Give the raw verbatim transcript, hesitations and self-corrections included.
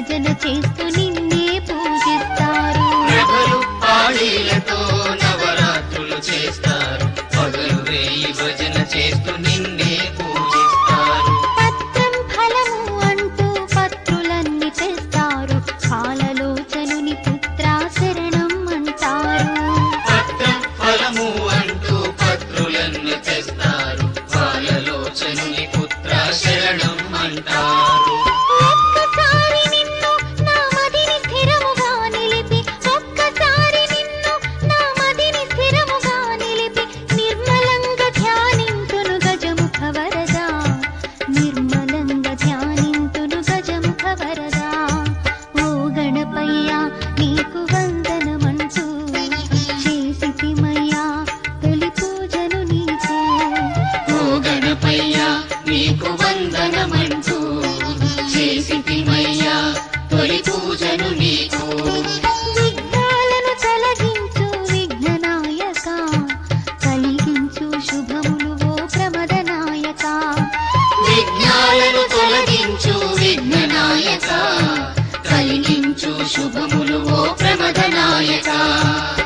భజన చేస్తూ నిన్నే పూజిస్తారు. ప్రభలు పాళీలతో నవరాత్రులు చేస్తారు. పగలు రేయి భజన చేస్తూ నిన్నే పూజిస్తారు. పత్రం ఫలము అంటూ పత్రులన్నీ తెస్తారు. పాలలోచనుని పుత్ర శరణం అంటారు. పత్రం ఫలము అంటూ పత్రులన్నీ తెస్తారు. పాలలోచనుని పుత్ర శరణం అంటారు. ఒక్కసారి నిన్ను నా మదిని స్థిరముగా నిలిపి ఒక్కసారి నిన్ను నా మదిని స్థిరముగా నిలిపి నిర్మలంగా ధ్యానింతును గజముఖ వరదా. నిర్మలంగా ధ్యానింతును గజముఖ వరదా. ఓ గణపయ్యా నీకు వందనమంటూ చేసితిమయ్యా తొలి పూజను నీకు. ఓ గణపయ్యా నీకు వందనమంటూ చేసితిమయ్యా తొలి పూజను నీకు. విఘ్నాలను తొలగించు విఘ్ననాయక కలిగించు శుభములు ఓ ప్రమదనాయక. విఘ్నాలను తొలగించు విఘ్ననాయక కలిగించు శుభములు ఓ ప్రమదనాయక.